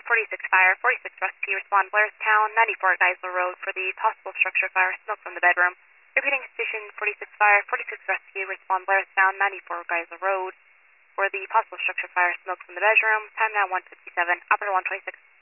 46 fire, 46 rescue, respond Blairstown, 94 Geisler Road for the possible structure fire, smoke from the bedroom. Repeating station 46 fire, 46 rescue, respond Blairstown, 94 Geisler Road for the possible structure fire, smoke from the bedroom. Time now 1:57, operator 126.